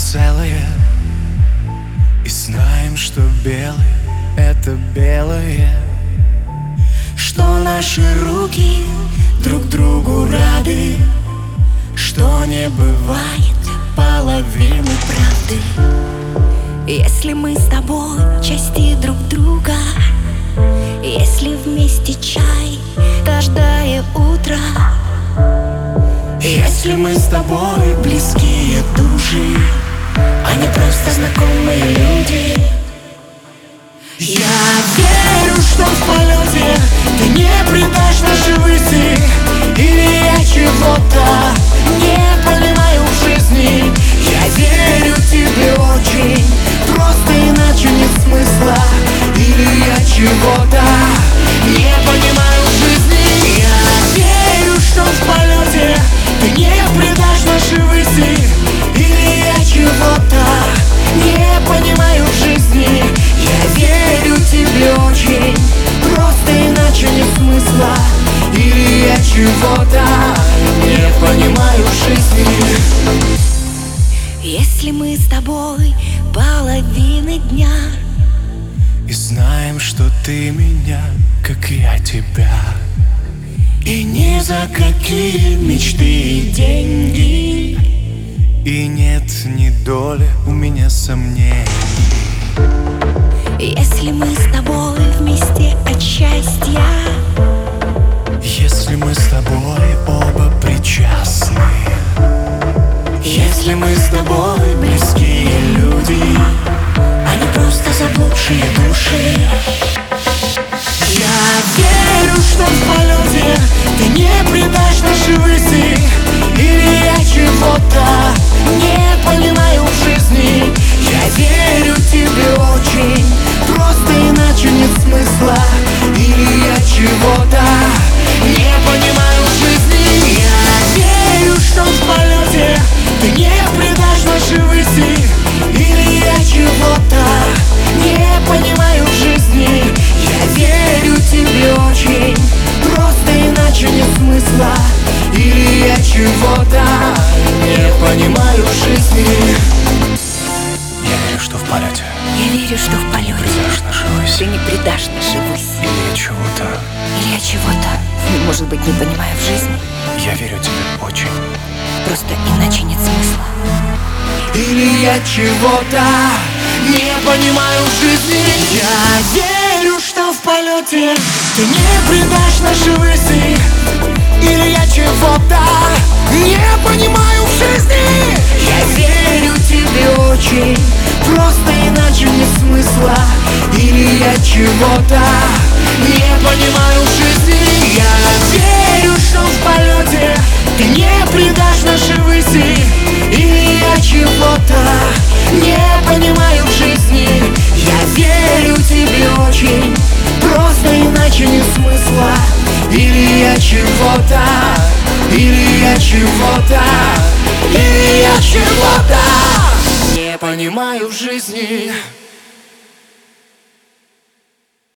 целые, и знаем, что белые — это белое, что наши руки друг другу рады, что не бывает половины правды. Если мы с тобой части друг друга, если вместе чай каждое утро, если мы с тобой близкие души, а не просто знакомые люди. Я верю, что в полете ты не предашь наши выси, или я чего-то не понимаю в жизни. Я верю тебе очень, просто иначе нет смысла, или я чего-то не понимаю в жизни. Я верю, что в полете ты не предашь наши выси, или я чего-то не понимаю в жизни. Я верю тебе очень, просто иначе нет смысла, или я чего-то не понимаю в жизни. Если мы с тобой половины дня, и знаем, что ты меня, как я тебя, и ни за какие мечты и деньги, и нет ни доли у меня сомнений. если мы с тобой вместе от счастья, если мы с тобой оба причастны, если мы с тобой близкие люди, а не просто заблудшие души. Я верю, что в полете ты не предашь наши выси, или я чего-то не понимаю в жизни. Я верю тебе очень, просто иначе нет смысла, или я чего-то не понимаю в жизни. Я верю, что в полете ты не предашь наши выси, или я чего-то не понимаю в жизни. Я верю тебе очень, просто иначе нет смысла, или я чего-то не понимаю в жизни. Я верю, что в полете Я верю, что в полете предашь наши выси, ты не предашь наши выси, или я чего-то. или я чего-то, может быть, не понимаю в жизни. Я верю тебе очень, Просто иначе нет смысла, или я чего-то не понимаю в жизни. Я верю, что в полете ты не предашь наши выси, или я чего-то не понимаю в жизни. Я верю тебе очень, просто иначе нет смысла, или я чего-то не понимаю в жизни. Я верю, что в полете ты не предашь наши выси, или я чего-то не понимаю в жизни. Я верю тебе очень, просто иначе нет смысла, или я чего-то, или я чего-то, или я чего-то не понимаю в жизни.